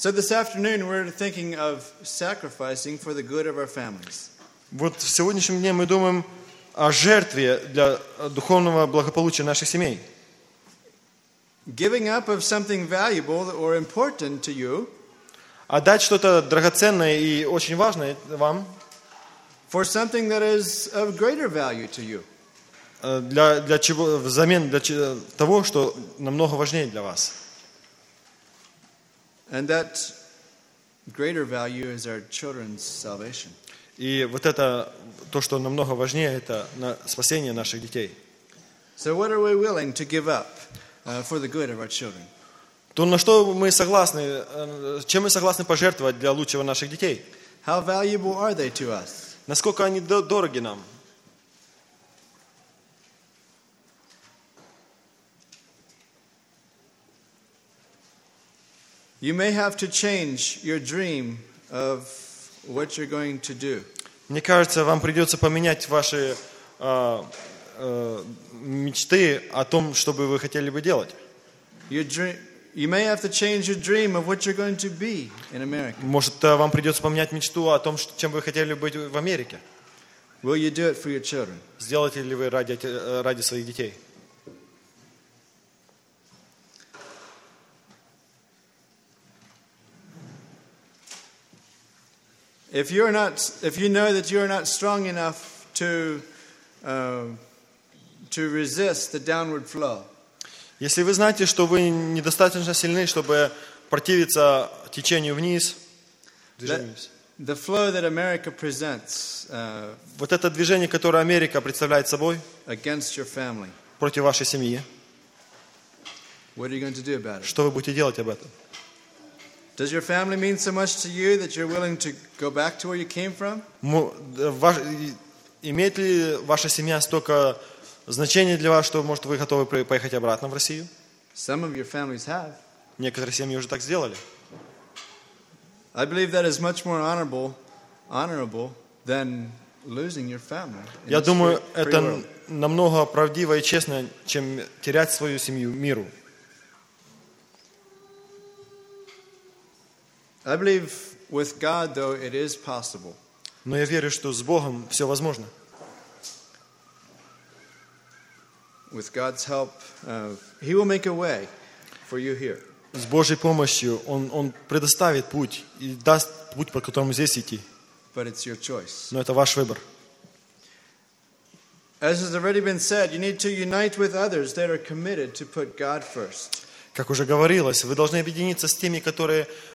So this afternoon we're thinking of sacrificing for the good of our families. Вот в сегодняшнем дне мы думаем о жертве для духовного благополучия наших семей. Giving up of something valuable or important to you Отдать что-то драгоценное и очень важное вам for something that is of greater value to you. для чего, взамен того, что намного важнее для вас. And that greater value is our children's salvation. И вот это, то, что намного важнее, это спасение наших детей. So what are we willing to give up for the good of our children? То, на что мы согласны, чем мы согласны пожертвовать для лучшего наших детей? How valuable are they to us? Насколько они дороги нам? You may have to change your dream of what you're going to do. Мне кажется, вам придется поменять ваши мечты о том, что бы вы хотели бы делать. You may have to change your dream of what you're going to be in America. Может, вам придется поменять мечту о том, чем вы хотели быть в Америке. Will you do it for your children? Сделаете ли вы ради своих детей? If you know that you are not strong enough to resist the downward flow, если вы знаете, что вы недостаточно сильны, чтобы противиться течению вниз, the flow that America presents вот это движение, которое Америка представляет собой against your family, против вашей семьи, what are you going to do about it? что вы будете делать об этом? Does your family mean so much to you that you're willing to go back to where you came from? Имеет ли ваша семья столько значения для вас, что, может, вы готовы поехать обратно в Россию? Some of your families have. Некоторые семьи уже так сделали. I believe that is much more honorable than losing your family. Я думаю, это намного правдиво и честно, чем терять свою семью миру. I believe with God, though, it is possible. Но я верю, что с Богом все возможно. With God's help, He will make a way for you here. С Божьей помощью Он предоставит путь и даст путь, по которому здесь идти. But it's your choice. Но это ваш выбор. As has already been said, you need to unite with others that are committed to put God first. Как уже говорилось, вы должны объединиться с теми, которые